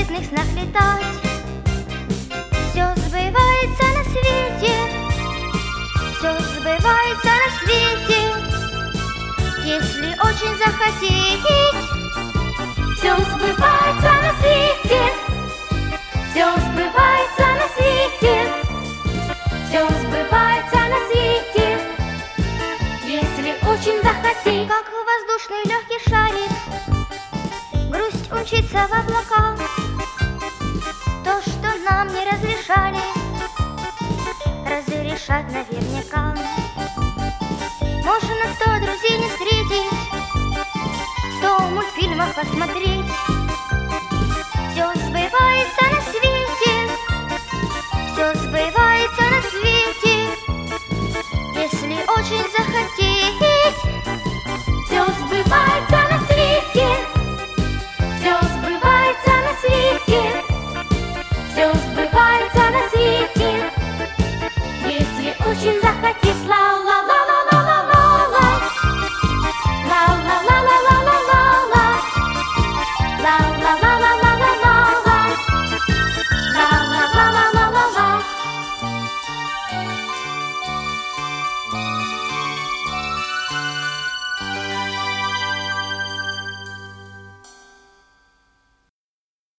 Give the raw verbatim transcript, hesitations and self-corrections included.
заветных снах летать. Все сбывается на свете, все сбывается на свете, если очень захотеть. Все сбывается на свете, все сбывается на свете, все сбывается на свете, если очень захотеть. Как воздушный легкий шарик, грусть умчится в облака. То, что нам не разрешали, разрешат наверняка. Можно сто друзей не встретить, сто мультфильмов посмотреть. Все сбывается на свете, все сбывается на свете, если очень захотеть. Все сбывается на свете, все сбывается на свете, все сбывается на свете, если очень захотеть. Ла